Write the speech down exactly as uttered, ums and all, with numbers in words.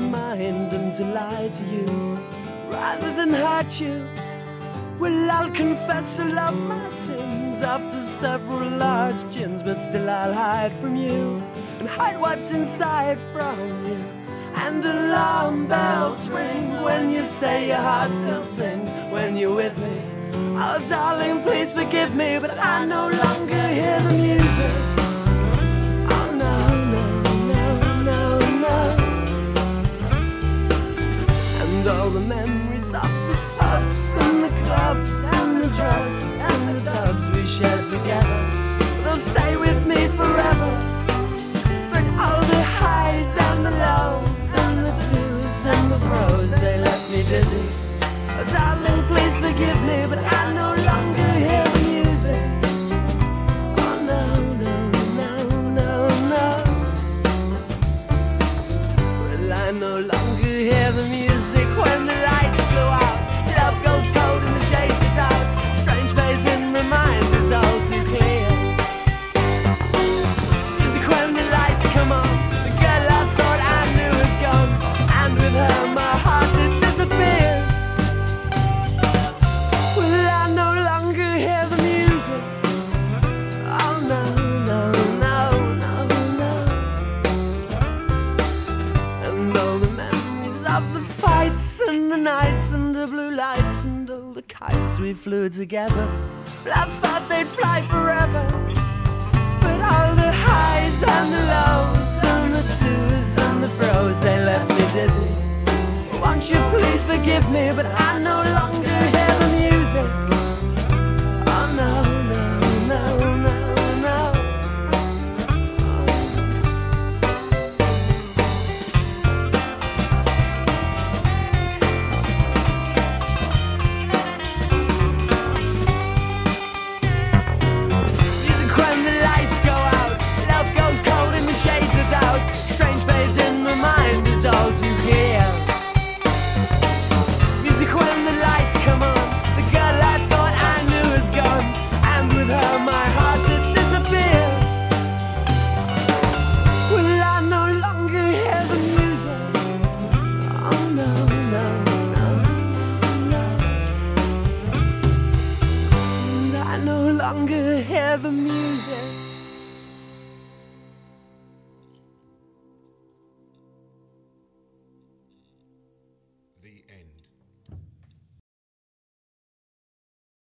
mind and to lie to you rather than hurt you. Well, I'll confess I love my sins after several large gins, but still I'll hide from you and hide what's inside from you. And alarm bells ring when you say your heart still sings when you're with me. Oh, darling, please forgive me, but I no longer hear the music. Oh, no, no, no, no, no. And all the memories of the pubs and the clubs and the drugs and the tubs we shared together, they'll stay with me forever. But all the highs and the lows and the twos and the fro's, they left me dizzy. Oh, darling, please forgive me, but I no longer hear the music. Oh, no, no, no, no, no. Well, I no longer hear the music when the lights go out. Love goes cold and the shades are dark. Strange face in my mind is all too clear. Music when the lights come on. The girl I thought I knew is gone, and with her my heart had disappeared. Well, I no longer hear the music. Oh, no, no, no, no, no. And all the memories of the fights and the nights and the blue lights and all the kites we flew together, well, I thought they'd fly forever. But all the highs and the lows and the twos and the fro's, they left me dizzy. Won't you please forgive me, but I no longer hear the music. Oh, no, no, no, no, no. Music when the lights go out, love goes cold and the shades are doubt. Strange phase in my mind is all too clear. Music when the lights come on. The girl I thought I knew is gone, and with her my heart had disappeared. Well, I no longer hear the music. Oh, no, no, no, no. And I no longer hear the music.